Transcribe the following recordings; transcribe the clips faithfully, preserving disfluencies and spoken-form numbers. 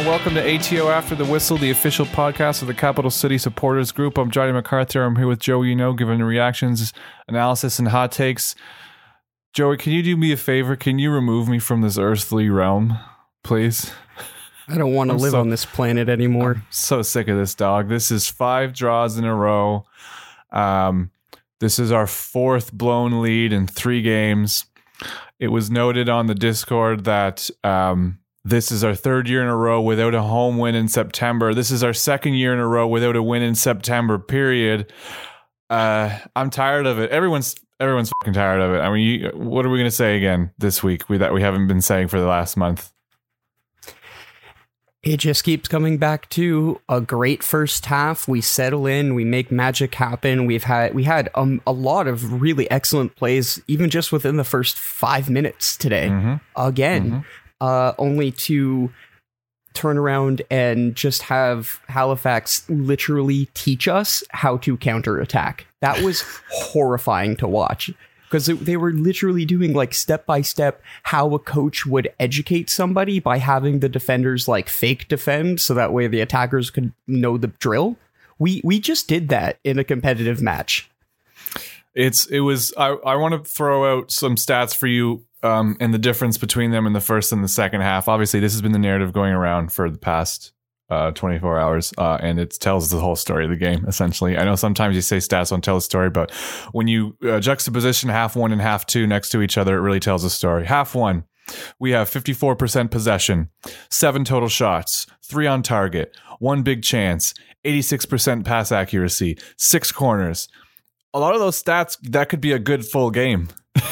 and welcome to A T O After the Whistle, the official podcast of the Capital City Supporters Group. I'm Johnny MacArthur. I'm here with Joey, you know, giving reactions, analysis, and hot takes. Joey, can you do me a favor? Can you remove me from this earthly realm, please? I don't want to live so, on this planet anymore. I'm so sick of this, dog. This is five draws in a row. Um, this is our fourth blown lead in three games. It was noted on the Discord that um, this is our third year in a row without a home win in September. This is our second year in a row without a win in September, period. Uh, I'm tired of it. Everyone's everyone's fucking tired of it. I mean, you, what are we going to say again this week we, that we haven't been saying for the last month? It just keeps coming back to a great first half. We settle in, we make magic happen. We've had we had um, a lot of really excellent plays, even just within the first five minutes today. Mm-hmm. Again, mm-hmm. Uh, only to turn around and just have Halifax literally teach us how to counterattack. That was horrifying to watch. Because they were literally doing like step by step how a coach would educate somebody by having the defenders like fake defend so that way the attackers could know the drill. We we just did that in a competitive match. It's it was I, I want to throw out some stats for you um, and the difference between them in the first and the second half. Obviously, this has been the narrative going around for the past Uh, twenty-four hours, uh, and it tells the whole story of the game, essentially. I know sometimes you say stats don't tell a story, but when you uh, juxtaposition half one and half two next to each other, it really tells a story. Half one, we have fifty-four percent possession, seven total shots, three on target, one big chance, eighty-six percent pass accuracy, six corners. A lot of those stats, that could be a good full game.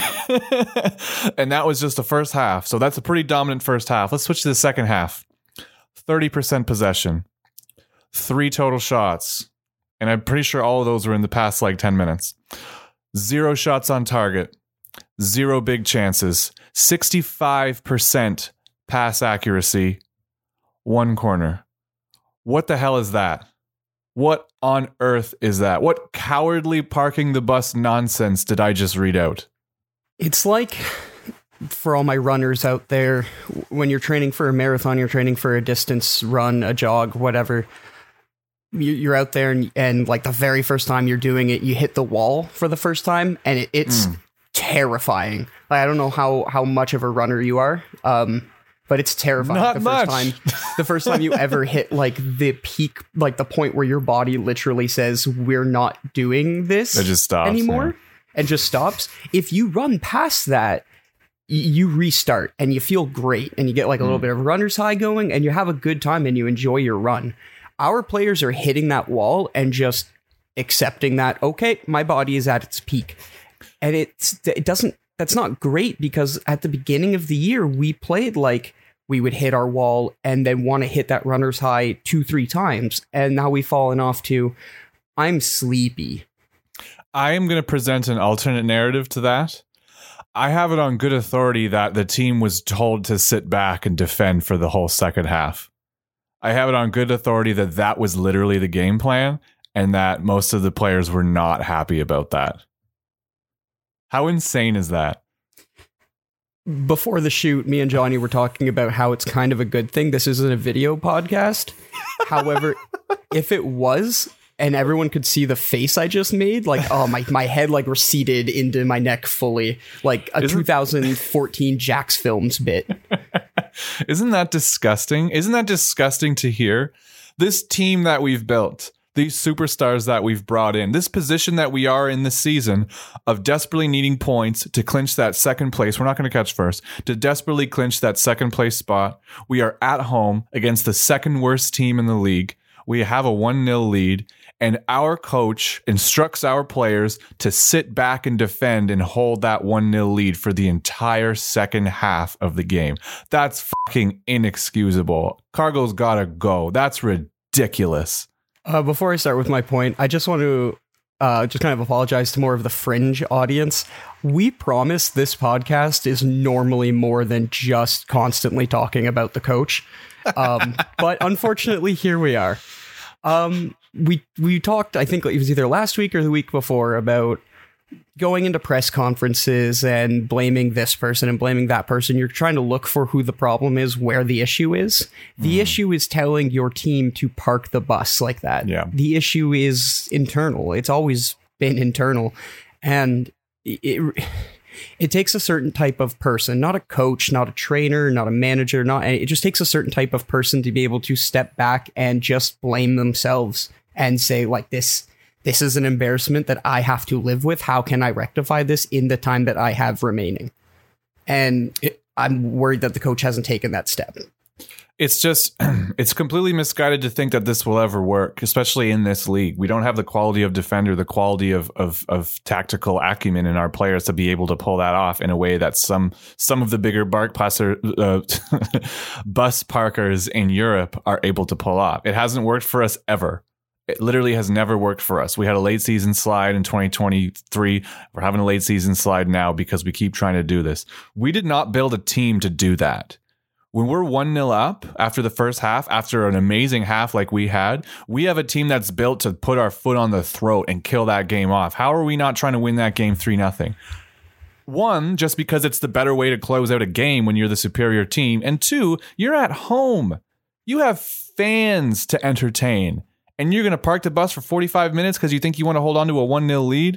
And that was just the first half. So that's a pretty dominant first half. Let's switch to the second half. thirty percent possession, three total shots, and I'm pretty sure all of those were in the past like ten minutes. Zero shots on target, zero big chances, sixty-five percent pass accuracy, one corner. What the hell is that? What on earth is that? What cowardly parking the bus nonsense did I just read out? It's like, for all my runners out there, when you're training for a marathon, you're training for a distance run, a jog, whatever, you're out there and, and like the very first time you're doing it, you hit the wall for the first time, and it, it's mm. terrifying. Like, I don't know how, how much of a runner you are, um, but it's terrifying. Not the much. First time, the first time you ever hit like the peak, like the point where your body literally says, we're not doing this it just stops, anymore, yeah. and just stops. If you run past that, you restart and you feel great and you get like a little mm. bit of a runner's high going and you have a good time and you enjoy your run. Our players are hitting that wall and just accepting that, okay, my body is at its peak. And it's, it doesn't, that's not great, because at the beginning of the year, we played like we would hit our wall and then want to hit that runner's high two, three times. And now we've fallen off to, I'm sleepy. I am going to present an alternate narrative to that. I have it on good authority that the team was told to sit back and defend for the whole second half. I have it on good authority that that was literally the game plan, and that most of the players were not happy about that. How insane is that? Before the shoot, me and Johnny were talking about how it's kind of a good thing this isn't a video podcast. However, if it was, and everyone could see the face I just made, like, oh, my, my head like receded into my neck fully, like a Isn't, twenty fourteen Jax Films bit. Isn't that disgusting? Isn't that disgusting to hear? This team that we've built, these superstars that we've brought in, this position that we are in this season of desperately needing points to clinch that second place. We're not going to catch first. To desperately clinch that second place spot. We are at home against the second worst team in the league. We have a one nil lead. And our coach instructs our players to sit back and defend and hold that one nil lead for the entire second half of the game. That's fucking inexcusable. Cargo's gotta go. That's ridiculous. Uh, before I start with my point, I just want to uh, just kind of apologize to more of the fringe audience. We promise this podcast is normally more than just constantly talking about the coach. Um, but unfortunately, here we are. Um, we we talked, I think it was either last week or the week before, about going into press conferences and blaming this person and blaming that person, you're trying to look for who the problem is, where the issue is. The mm. issue is telling your team to park the bus like that. Yeah. The issue is internal. It's always been internal. And it it takes a certain type of person, not a coach, not a trainer, not a manager, not it just takes a certain type of person to be able to step back and just blame themselves and say, like, this This is an embarrassment that I have to live with. How can I rectify this in the time that I have remaining? And it, I'm worried that the coach hasn't taken that step. It's just, it's completely misguided to think that this will ever work, especially in this league. We don't have the quality of defender, the quality of of, of tactical acumen in our players to be able to pull that off in a way that some some of the bigger bark passer, uh, bus parkers in Europe are able to pull off. It hasn't worked for us ever. It literally has never worked for us. We had a late season slide in twenty twenty-three. We're having a late season slide now because we keep trying to do this. We did not build a team to do that. When we're one nil up after the first half, after an amazing half like we had, we have a team that's built to put our foot on the throat and kill that game off. How are we not trying to win that game three nothing? One, just because it's the better way to close out a game when you're the superior team. And two, you're at home. You have fans to entertain. And you're going to park the bus for forty-five minutes because you think you want to hold on to a one nil lead?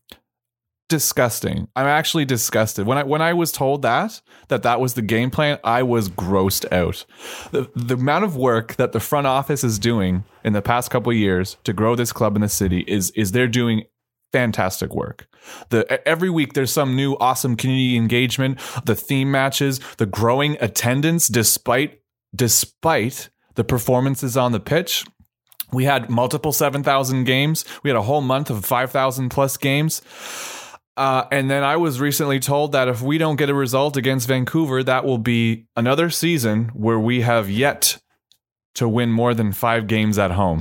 Disgusting. I'm actually disgusted. When I when I was told that, that that was the game plan, I was grossed out. The, the amount of work that the front office is doing in the past couple of years to grow this club in the city is, is they're doing fantastic work. The every week there's some new awesome community engagement, the theme matches, the growing attendance despite despite the performances on the pitch. We had multiple seven thousand games. We had a whole month of five thousand plus games. Uh, and then I was recently told that if we don't get a result against Vancouver, that will be another season where we have yet to win more than five games at home.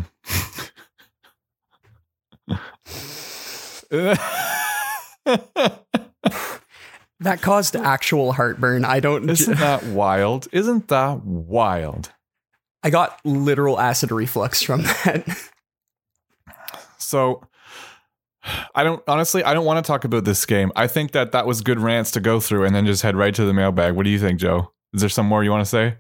That caused actual heartburn. I don't... Isn't that wild? Isn't that wild? I got literal acid reflux from that. So, I don't, honestly, I don't want to talk about this game. I think that that was good rants to go through and then just head right to the mailbag. What do you think, Joe? Is there some more you want to say?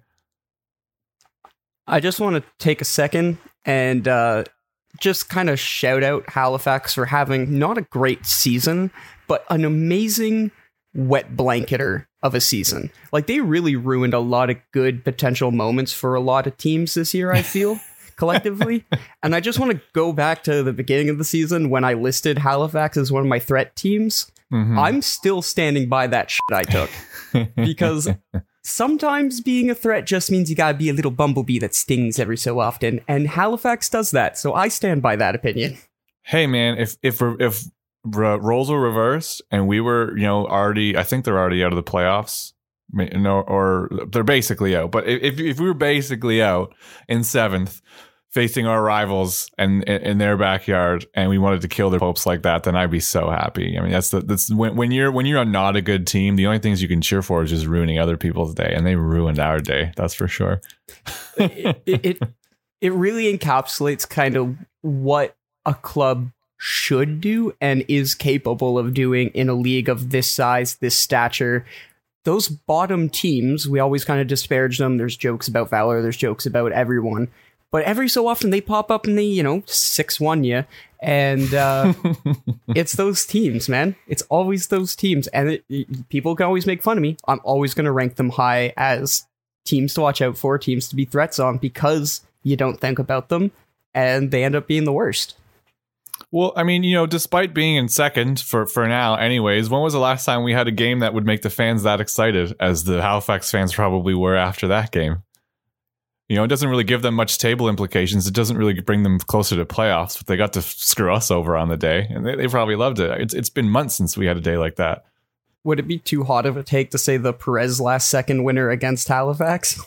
I just want to take a second and uh, just kind of shout out Halifax for having not a great season, but an amazing wet blanketer of a season. Like, they really ruined a lot of good potential moments for a lot of teams this year, I feel, collectively. And I just want to go back to the beginning of the season when I listed Halifax as one of my threat teams. Mm-hmm. I'm still standing by that shit I took. Because sometimes being a threat just means you gotta be a little bumblebee that stings every so often. And Halifax does that. So I stand by that opinion. Hey, man, if if if roles were reversed and we were, you know, already, I think they're already out of the playoffs, no, or they're basically out. But if if we were basically out in seventh, facing our rivals and in their backyard, and we wanted to kill their hopes like that, then I'd be so happy. I mean, that's the that's when when you're when you're not a good team, the only things you can cheer for is just ruining other people's day, and they ruined our day. That's for sure. it, it it really encapsulates kind of what a club should do and is capable of doing in a league of this size, this stature. Those bottom teams, we always kind of disparage them. There's jokes about Valor, there's jokes about everyone, but every so often they pop up and they, you know, six one you, and uh, it's those teams, man. It's always those teams, and it, it, people can always make fun of me. I'm always going to rank them high as teams to watch out for, teams to be threats on, because you don't think about them, and they end up being the worst. Well, I mean, you know, despite being in second for, for now, anyways, when was the last time we had a game that would make the fans that excited as the Halifax fans probably were after that game? You know, it doesn't really give them much table implications. It doesn't really bring them closer to playoffs, but they got to screw us over on the day, and they, they probably loved it. It's It's been months since we had a day like that. Would it be too hot of a take to say the Perez last second winner against Halifax?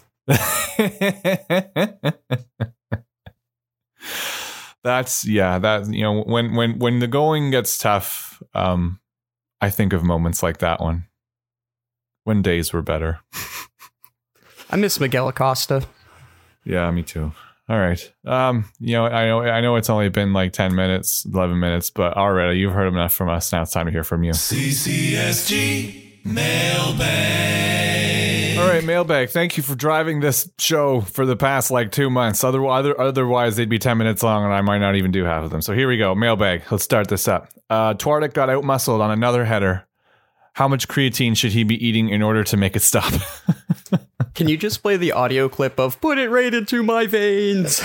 That's yeah, that, you know, when when when the going gets tough, um, I think of moments like that one. When days were better. I miss Miguel Acosta. Yeah, me too. All right. Um, you know, I know I know it's only been like ten minutes, eleven minutes, but already you've heard enough from us. Now it's time to hear from you. C C S G Mailbag. All right, Mailbag. Thank you for driving this show for the past like two months. Otherwise, otherwise they'd be ten minutes long, and I might not even do half of them. So here we go. Mailbag. Let's start this up. Uh, Twardek got out muscled on another header. How much creatine should he be eating in order to make it stop? Can you just play the audio clip of "Put it right into my veins"?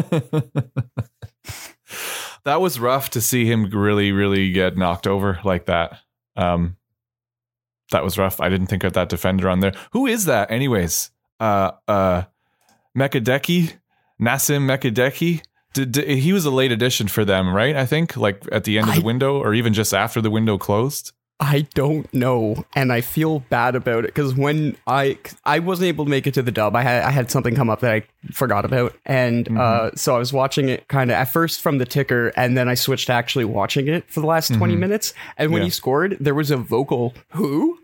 That was rough to see him really, really get knocked over like that. Um, that was rough. I didn't think of that defender on there. Who is that, anyways? Uh, uh, Mekadeki, Nassim Mekadeki. Did, did, he was a late addition for them, right? I think, like at the end of I, the window, or even just after the window closed. I don't know, and I feel bad about it because when I I wasn't able to make it to the dub, I had I had something come up that I forgot about, and mm-hmm. uh, so I was watching it kind of at first from the ticker, and then I switched to actually watching it for the last mm-hmm. twenty minutes. And when yeah. he scored, there was a vocal "who,"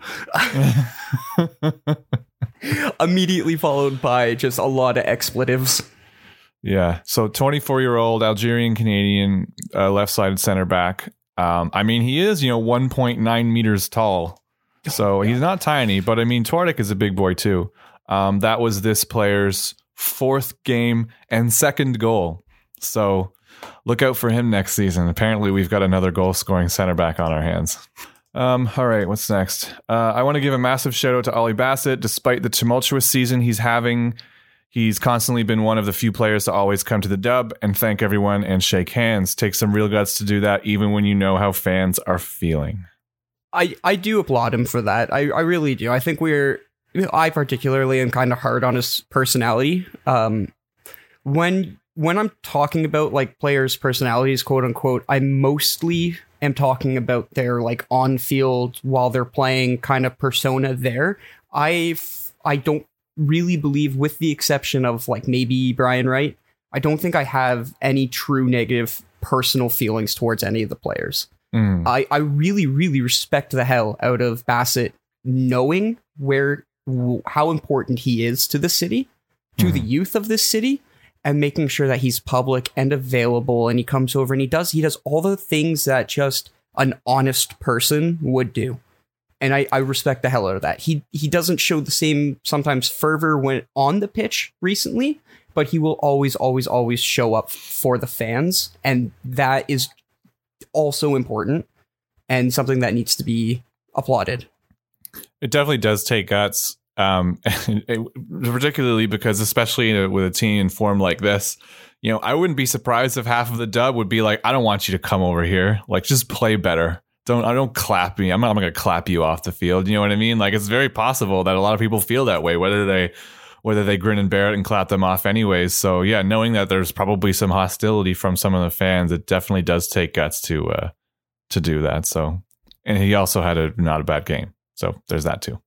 immediately followed by just a lot of expletives. Yeah, so twenty-four-year-old Algerian Canadian uh, left-sided center back. Um, I mean, he is, you know, one point nine meters tall, so he's not tiny, but I mean, Twardek is a big boy too. Um, that was this player's fourth game and second goal. So look out for him next season. Apparently we've got another goal scoring center back on our hands. Um, all right, what's next? Uh, I want to give a massive shout out to Ollie Bassett. Despite the tumultuous season he's having, he's constantly been one of the few players to always come to the dub and thank everyone and shake hands. Take some real guts to do that, even when you know how fans are feeling. I, I do applaud him for that. I, I really do. I think we're, you know, I particularly am kind of hard on his personality. Um, when when I'm talking about like players' personalities, quote unquote, I mostly am talking about their like on field while they're playing kind of persona there. I I don't really believe, with the exception of like maybe Brian Wright, I don't think I have any true negative personal feelings towards any of the players. Mm. I, I really, really respect the hell out of Bassett, knowing where how important he is to the city, to mm. the youth of this city, and making sure that he's public and available, and he comes over and he does he does all the things that just an honest person would do. And I, I respect the hell out of that. He he doesn't show the same sometimes fervor when on the pitch recently, but he will always, always, always show up for the fans. And that is also important and something that needs to be applauded. It definitely does take guts, um, it, particularly because especially in a, with a team in form like this, you know, I wouldn't be surprised if half of the dub would be like, I don't want you to come over here. Like, just play better. Don't I don't clap me. I'm not, I'm not going to clap you off the field. You know what I mean? Like, it's very possible that a lot of people feel that way, whether they whether they grin and bear it and clap them off anyways. So yeah, knowing that there's probably some hostility from some of the fans, it definitely does take guts to uh, to do that. So, and he also had a not a bad game. So there's that too.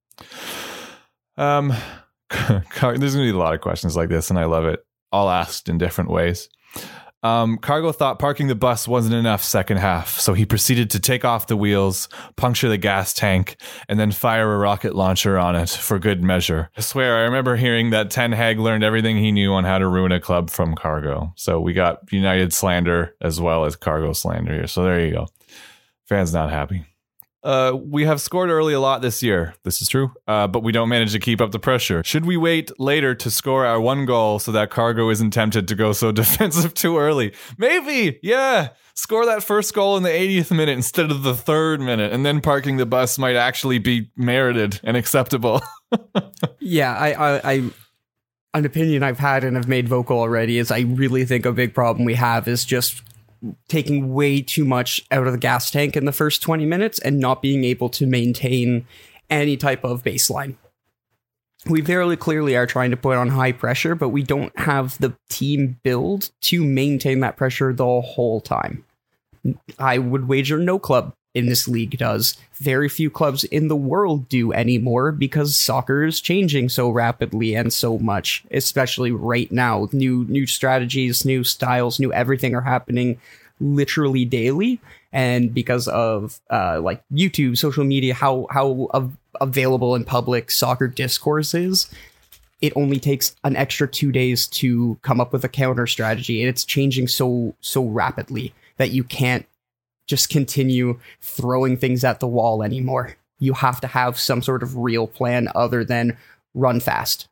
Um, there's going to be a lot of questions like this, and I love it. All asked in different ways. Um, Cargo thought parking the bus wasn't enough second half, so he proceeded to take off the wheels, puncture the gas tank, and then fire a rocket launcher on it for good measure. I swear, I remember hearing that Ten Hag learned everything he knew on how to ruin a club from Cargo. So we got United slander as well as Cargo slander here. So there you go. Fans not happy. Uh, we have scored early a lot this year. This is true, uh, but we don't manage to keep up the pressure. Should we wait later to score our one goal so that Cargo isn't tempted to go so defensive too early? Maybe, yeah. Score that first goal in the eightieth minute instead of the third minute, and then parking the bus might actually be merited and acceptable. yeah, I, I, I, an opinion I've had and have made vocal already is I really think a big problem we have is just taking way too much out of the gas tank in the first twenty minutes and not being able to maintain any type of baseline. We very clearly are trying to put on high pressure, but we don't have the team build to maintain that pressure the whole time. I would wager no club in this league does. Very few clubs in the world do anymore because soccer is changing so rapidly and so much, especially right now. New new strategies, new styles, new everything are happening literally daily. And because of uh, like YouTube, social media, how how av- available and public soccer discourse is, it only takes an extra two days to come up with a counter strategy, and it's changing so so rapidly that you can't just continue throwing things at the wall anymore. You have to have some sort of real plan other than run fast.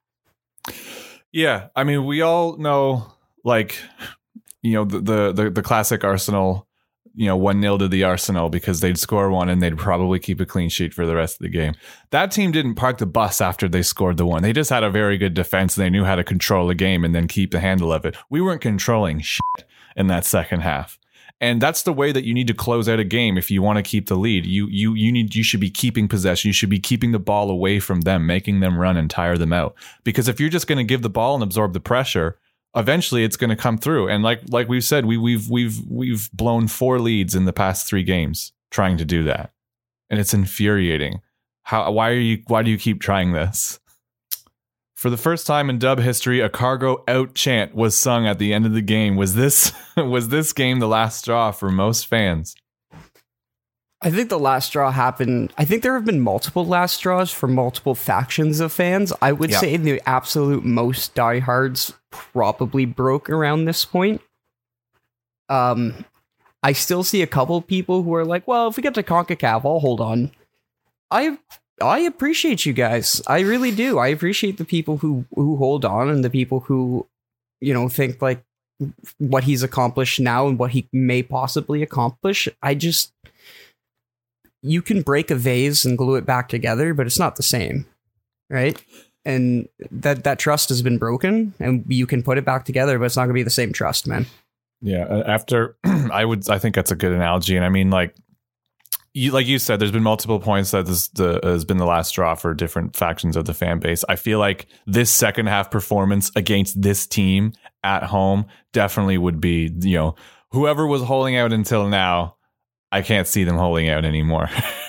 Yeah, I mean, we all know, like, you know, the the the, the classic Arsenal, you know, one nil to the Arsenal, because they'd score one and they'd probably keep a clean sheet for the rest of the game. That team didn't park the bus after they scored the one. They just had a very good defense, and they knew how to control the game and then keep the handle of it. We weren't controlling shit in that second half. And that's the way that you need to close out a game if you want to keep the lead. You you you need you should be keeping possession. You should be keeping the ball away from them, making them run and tire them out. Because if you're just going to give the ball and absorb the pressure, eventually it's going to come through. And like like we've said, we we've we've we've blown four leads in the past three games trying to do that. And it's infuriating. How why are you why do you keep trying this? For the first time in Dub history, a Cargo out chant was sung at the end of the game. Was this was this game the last straw for most fans? I think the last straw happened. I think there have been multiple last straws for multiple factions of fans. I would Yep. say the absolute most diehards probably broke around this point. Um, I still see a couple people who are like, well, if we get to CONCACAF, I'll hold on. I I appreciate you guys. I really do. I appreciate the people who, who hold on, and the people who, you know, think like what he's accomplished now and what he may possibly accomplish. I just, you can break a vase and glue it back together, but it's not the same, right? And that, that trust has been broken, and you can put it back together, but it's not going to be the same trust, man. Yeah, uh, after I would I think that's a good analogy. And I mean, like, You, like you said, there's been multiple points that this the, has been the last straw for different factions of the fan base. I feel like this second half performance against this team at home definitely would be, you know, whoever was holding out until now, I can't see them holding out anymore.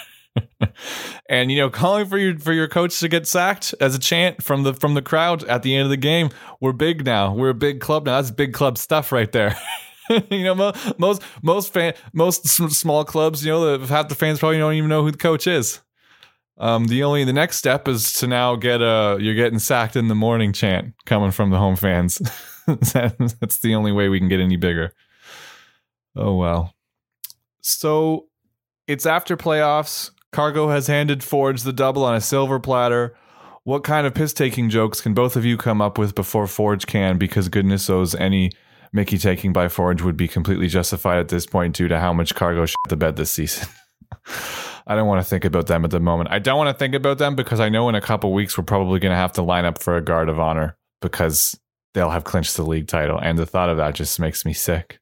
And, you know, calling for your for your coach to get sacked as a chant from the from the crowd at the end of the game. We're big now. We're a big club now. That's big club stuff right there. You know, mo- most most fan most s- small clubs, you know, half the fans probably don't even know who the coach is. Um, the only the next step is to now get a "you're getting sacked in the morning" chant coming from the home fans. That's the only way we can get any bigger. Oh well. So it's after playoffs. Cargo has handed Forge the double on a silver platter. What kind of piss taking jokes can both of you come up with before Forge can? Because goodness knows any Mickey taking by Forge would be completely justified at this point due to how much Cargo shit the bed this season. I don't want to think about them at the moment. I don't want to think about them because I know in a couple weeks we're probably going to have to line up for a guard of honor because they'll have clinched the league title. And the thought of that just makes me sick.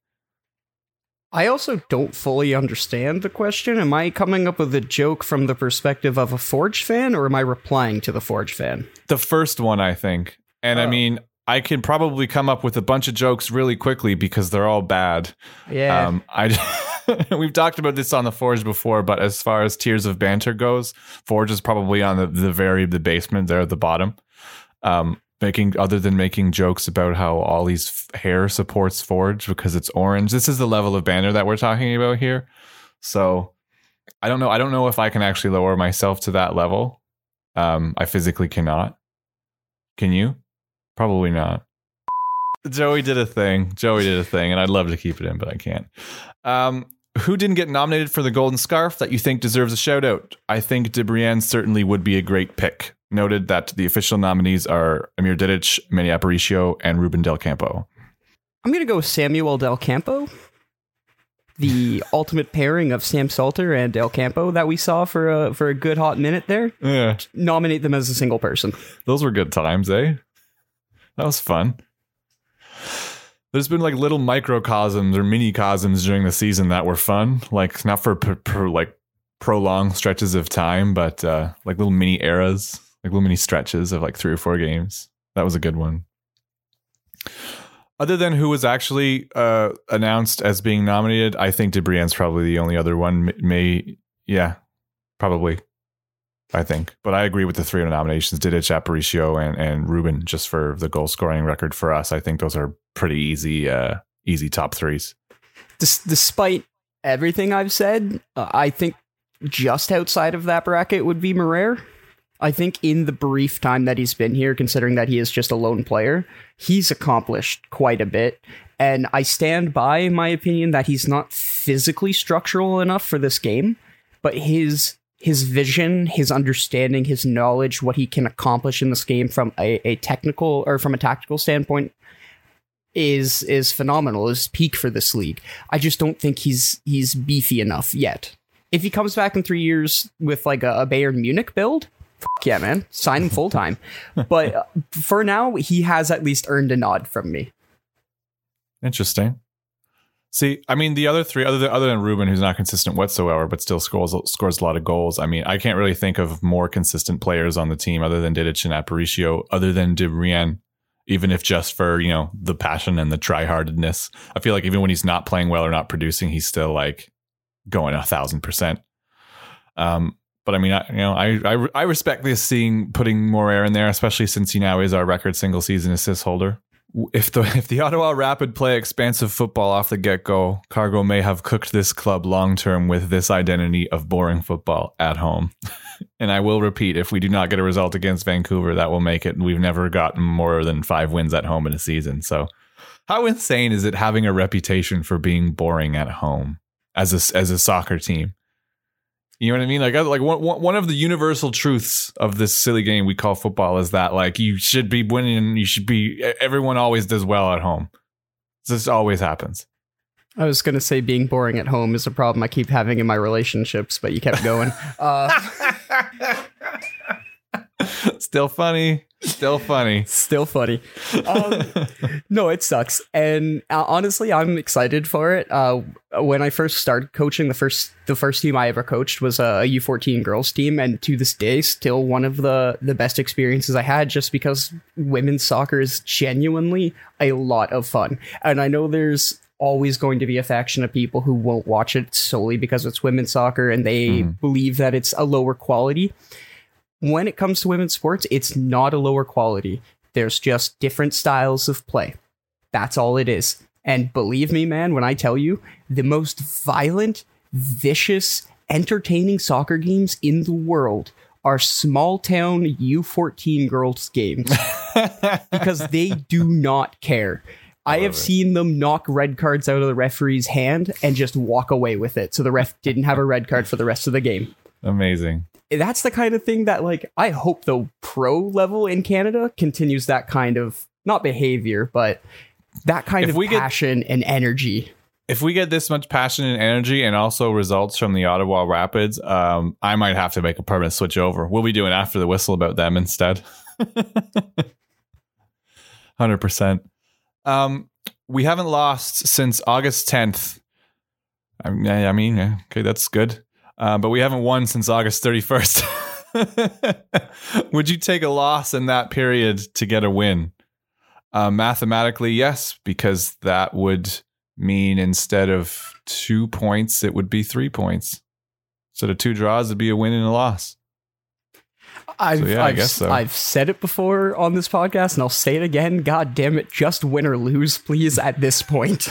I also don't fully understand the question. Am I coming up with a joke from the perspective of a Forge fan, or am I replying to the Forge fan? The first one, I think. And Oh. I mean, I can probably come up with a bunch of jokes really quickly because they're all bad. Yeah. Um, I we've talked about this on the Forge before, but as far as tiers of banter goes, Forge is probably on the, the very the basement there at the bottom. Um, making other than making jokes about how Ollie's hair supports Forge because it's orange. This is the level of banter that we're talking about here. So I don't know. I don't know if I can actually lower myself to that level. Um, I physically cannot. Can you? Probably not. Joey did a thing. Joey did a thing, and I'd love to keep it in, but I can't. Um, who didn't get nominated for the Golden Scarf that you think deserves a shout out? I think DeBrienne certainly would be a great pick. Noted that the official nominees are Amir Didic, Manny Aparicio, and Ruben Del Campo. I'm going to go with Samuel Del Campo. The ultimate pairing of Sam Salter and Del Campo that we saw for a, for a good hot minute there. Yeah, Nominate them as a single person. those were good times, eh? That was fun. There's been like little microcosms or mini-cosms during the season that were fun. Like not for per, per, like prolonged stretches of time, but uh, like little mini eras, like little mini stretches of like three or four games. That was a good one. Other than who was actually uh, announced as being nominated, I think DeBrienne's probably the only other one. May, yeah, probably. I think. But I agree with the three nominations, Didic, Aparicio, and, and Ruben, just for the goal scoring record for us. I think those are pretty easy, uh, easy top threes. Des- despite everything I've said, uh, I think just outside of that bracket would be Morer. I think in the brief time that he's been here, considering that he is just a lone player, he's accomplished quite a bit. And I stand by my opinion that he's not physically structural enough for this game, but his his vision, his understanding, his knowledge, what he can accomplish in this game from a, a technical or from a tactical standpoint is is phenomenal, is peak for this league. I just don't think he's he's beefy enough yet. If he comes back in three years with like a, a Bayern Munich build, fuck yeah, man, sign him full time. But uh, for now, he has at least earned a nod from me. Interesting. See, I mean, the other three, other than, other than Ruben, who's not consistent whatsoever, but still scores scores a lot of goals. I mean, I can't really think of more consistent players on the team other than Didic and Aparicio, other than De Bruyne, even if just for, you know, the passion and the tryhardedness. I feel like even when he's not playing well or not producing, he's still like going a thousand percent. Um, but I mean, I, you know, I, I I respect this seeing putting Morer in there, especially since he now is our record single season assist holder. If the if the Ottawa Rapid play expansive football off the get-go, Cargo may have cooked this club long-term with this identity of boring football at home. And I will repeat, if we do not get a result against Vancouver, that will make it. We've never gotten more than five wins at home in a season. So how insane is it having a reputation for being boring at home as a, as a soccer team? You know what I mean? Like, like one, one of the universal truths of this silly game we call football is that, like, you should be winning. You should be, everyone always does well at home. This always happens. I was going to say being boring at home is a problem I keep having in my relationships, but you kept going. Uh, Still funny. Still funny. Still funny. Um, no, it sucks. And uh, honestly, I'm excited for it. Uh, when I first started coaching, the first the first team I ever coached was a U fourteen girls team. And to this day, still one of the, the best experiences I had, just because women's soccer is genuinely a lot of fun. And I know there's always going to be a faction of people who won't watch it solely because it's women's soccer and they mm. believe that it's a lower quality. When it comes to women's sports, it's not a lower quality. There's just different styles of play. That's all it is. And believe me, man, when I tell you, the most violent, vicious, entertaining soccer games in the world are small town U fourteen girls games because they do not care. I, I have it. seen them knock red cards out of the referee's hand and just walk away with it. So the ref didn't have a red card for the rest of the game. Amazing. That's the kind of thing that, like, I hope the pro level in Canada continues that kind of, not behavior, but that kind if of we passion get, and energy. If we get this much passion and energy and also results from the Ottawa Rapids, um, I might have to make a permanent switch over. We'll be doing After the Whistle about them instead. one hundred percent. Um, we haven't lost since August tenth. I mean, I mean okay, that's good. Uh, but we haven't won since August thirty-first. Would you take a loss in that period to get a win? Uh, mathematically, yes, because that would mean instead of two points, it would be three points. Instead of two draws, it'd be a win and a loss. I've, so, yeah, I've, I guess so. I've said it before on this podcast, and I'll say it again. God damn it, just win or lose, please, at this point.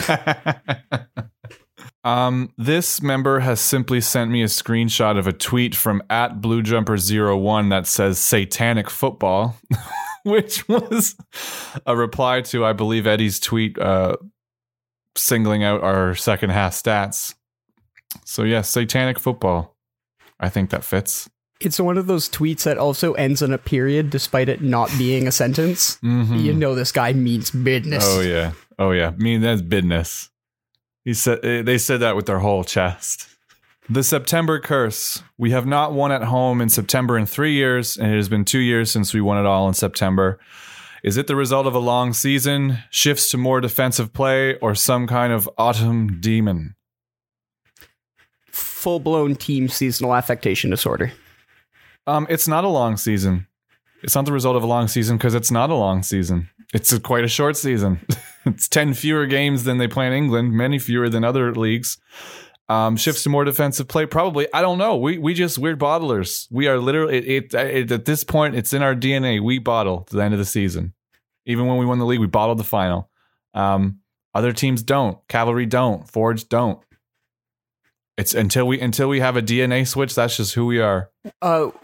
Um, this member has simply sent me a screenshot of a tweet from at Blue Jumper zero one that says satanic football, which was a reply to, I believe, Eddie's tweet uh, singling out our second half stats. So, yes, yeah, satanic football. I think that fits. It's one of those tweets that also ends in a period despite it not being a sentence. Mm-hmm. You know this guy means business. Oh, yeah. Oh, yeah. I mean, that's business. He said they said that with their whole chest. The September curse. We have not won at home in September in three years, and it has been two years since we won it all in September. Is it the result of a long season, shifts to more defensive play, or some kind of autumn demon? Full-blown team seasonal affectation disorder. Um, it's not a long season. It's not the result of a long season because it's not a long season. It's a, quite a short season. It's ten fewer games than they play in England, many fewer than other leagues. Um, shifts to more defensive play, probably. I don't know. We we just we're bottlers. We are literally it, it, it, at this point. It's in our D N A. We bottle to the end of the season. Even when we won the league, we bottled the final. Um, other teams don't. Cavalry don't. Forge don't. It's until we until we have a D N A switch. That's just who we are. Uh,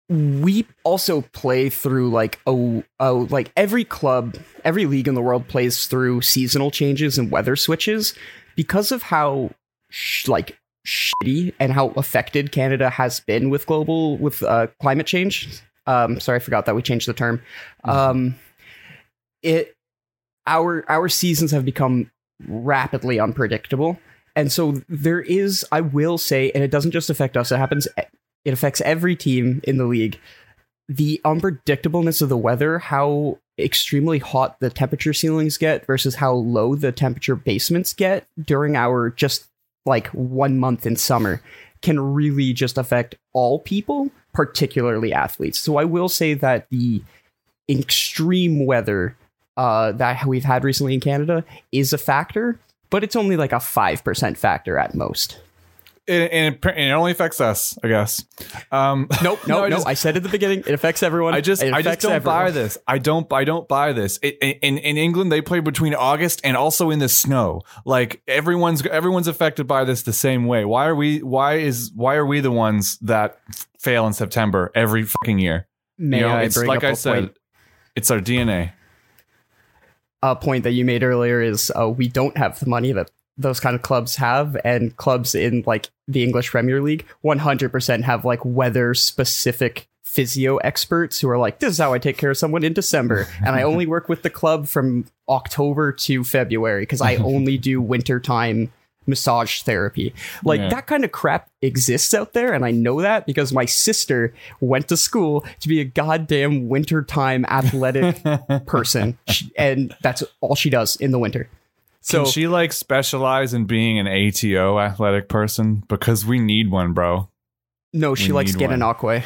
we also play through like a, a like every club, every league in the world plays through seasonal changes and weather switches because of how sh- like shitty and how affected Canada has been with global with uh, climate change. Um, sorry, I forgot that we changed the term. Mm-hmm. Um, it our our seasons have become rapidly unpredictable, and so there is, I will say, and it doesn't just affect us. It happens. It affects every team in the league. The unpredictableness of the weather, how extremely hot the temperature ceilings get versus how low the temperature basements get during our just like one month in summer, can really just affect all people, particularly athletes. So I will say that the extreme weather uh, that we've had recently in Canada is a factor, but it's only like a five percent factor at most. It, and, it, and it only affects us, I guess. Um, nope, no, no. I, just, I said at the beginning, it affects everyone. I just, I just don't everyone. buy this. I don't, I don't buy this. It, in in England, they play between August and also in the snow. Like everyone's, everyone's affected by this the same way. Why are we? Why is? Why are we the ones that fail in September every fucking year? May you know, I it's bring like up I a said, point? It's our D N A. A point that you made earlier is uh, we don't have the money that those kind of clubs have, and clubs in like the English Premier League one hundred percent have like weather specific physio experts who are like, this is how I take care of someone in December, and I only work with the club from October to February because I only do wintertime massage therapy. Like yeah. That kind of crap exists out there, and I know that because my sister went to school to be a goddamn wintertime athletic person, and that's all she does in the winter. So can she like specialize in being an A T O athletic person? Because we need one, bro. No, she we likes Gananoque.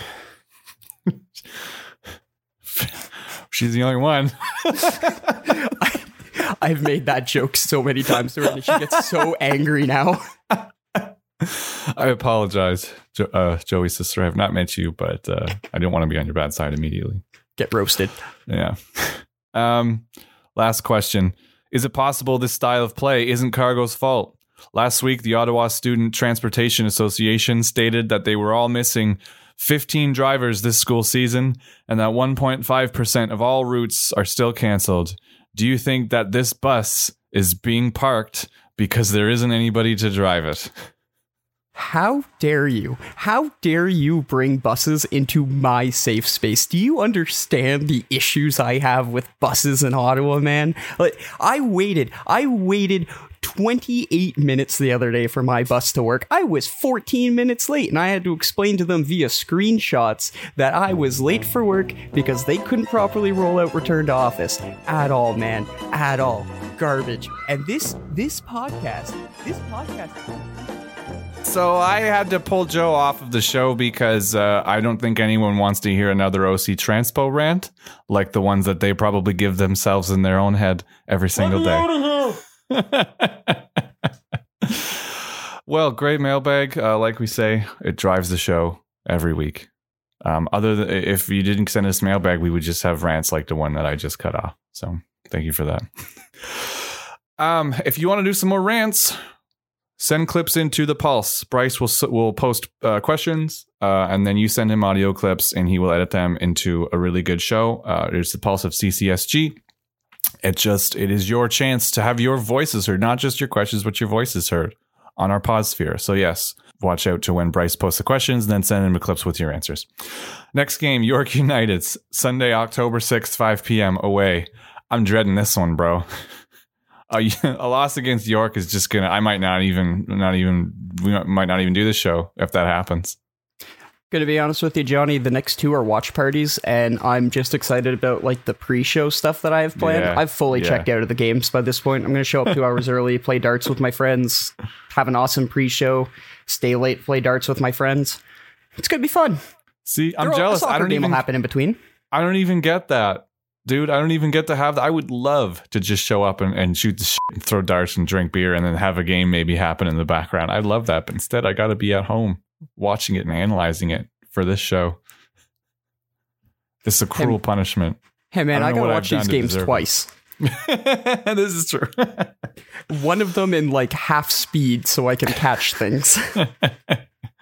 She's the only one. I, I've made that joke so many times already. She gets so angry now. I apologize, jo- uh, Joey's sister. I have not met you, but uh, I didn't want to be on your bad side immediately. Get roasted. Yeah. Um. Last question. Is it possible this style of play isn't Cargo's fault? Last week, the Ottawa Student Transportation Association stated that they were all missing fifteen drivers this school season and that one point five percent of all routes are still canceled. Do you think that this bus is being parked because there isn't anybody to drive it? How dare you? How dare you bring buses into my safe space? Do you understand the issues I have with buses in Ottawa, man? Like, I waited. I waited twenty-eight minutes the other day for my bus to work. I was fourteen minutes late, and I had to explain to them via screenshots that I was late for work because they couldn't properly roll out return to office. At all, man. At all. Garbage. And this this podcast, this podcast... So I had to pull Joe off of the show because uh, I don't think anyone wants to hear another O C Transpo rant like the ones that they probably give themselves in their own head every single day. Well, great mailbag. Uh, like we say, it drives the show every week. Um, other than if you didn't send us mailbag, we would just have rants like the one that I just cut off. So thank you for that. um, if you want to do some more rants, send clips into the Pulse. Bryce will will post uh, questions, uh, and then you send him audio clips, and he will edit them into a really good show. Uh, it's the Pulse of C C S G. It just it is your chance to have your voices heard, not just your questions, but your voices heard on our Podsphere. So yes, watch out to when Bryce posts the questions, and then send him the clips with your answers. Next game, York United, Sunday, October sixth, five p.m. away. I'm dreading this one, bro. Uh, a loss against York is just gonna. I might not even, not even, we might not even do this show if that happens. Gonna be honest with you, Johnny. The next two are watch parties, and I'm just excited about like the pre-show stuff that I have planned. Yeah, I've fully yeah. checked out of the games by this point. I'm gonna show up two hours early, play darts with my friends, have an awesome pre-show, stay late, play darts with my friends. It's gonna be fun. See, I'm There- jealous. A soccer I don't game even. will happen in between. I don't even get that. Dude, I don't even get to have that. I would love to just show up and, and shoot the shit and throw darts and drink beer and then have a game maybe happen in the background. I'd love that. But instead, I got to be at home watching it and analyzing it for this show. This is a cruel Hey, punishment. Hey man, I I, don't know gotta what watch I've these done to games deserve it. twice. This is true. One of them in like half speed so I can catch things.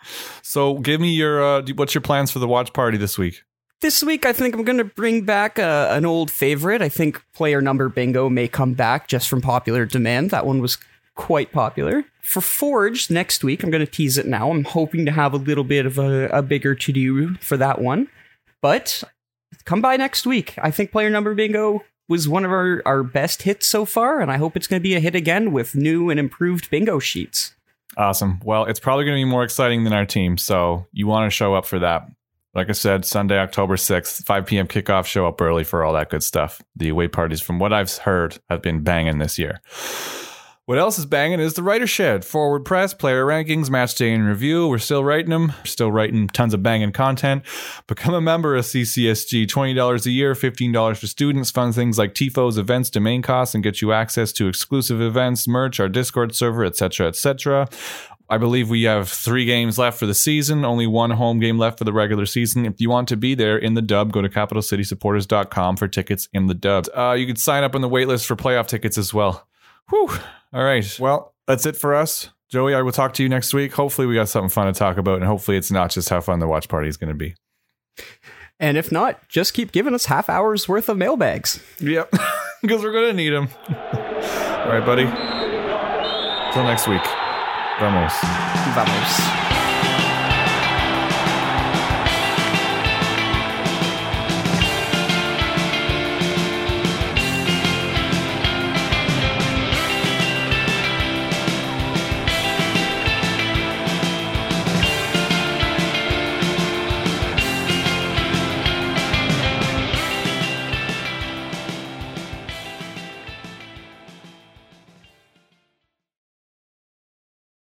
So give me your, uh, what's your plans for the watch party this week? This week, I think I'm going to bring back uh, an old favorite. I think player number bingo may come back just from popular demand. That one was quite popular. For Forge, next week, I'm going to tease it now. I'm hoping to have a little bit of a, a bigger to-do for that one. But come by next week. I think player number bingo was one of our, our best hits so far, and I hope it's going to be a hit again with new and improved bingo sheets. Awesome. Well, it's probably going to be more exciting than our team, so you want to show up for that. Like I said, Sunday, October sixth, five p.m. kickoff. Show up early for all that good stuff. The away parties, from what I've heard, have been banging this year. What else is banging is the Writer Shed. Forward press, player rankings, match day in review. We're still writing them. We're still writing tons of banging content. Become a member of C C S G. twenty dollars a year, fifteen dollars for students. Fund things like T I F Os, events, domain costs, and get you access to exclusive events, merch, our Discord server, et cetera, et cetera. I believe we have three games left for the season, only one home game left for the regular season. If you want to be there in the dub, go to capital city supporters dot com for tickets in the dub. Uh, you can sign up on the waitlist for playoff tickets as well. Whew. All right. Well, that's it for us. Joey, I will talk to you next week. Hopefully we got something fun to talk about, and hopefully it's not just how fun the watch party is going to be. And if not, just keep giving us half hours worth of mailbags. Yep, because we're going to need them. All right, buddy. Till next week. Vamos. Vamos.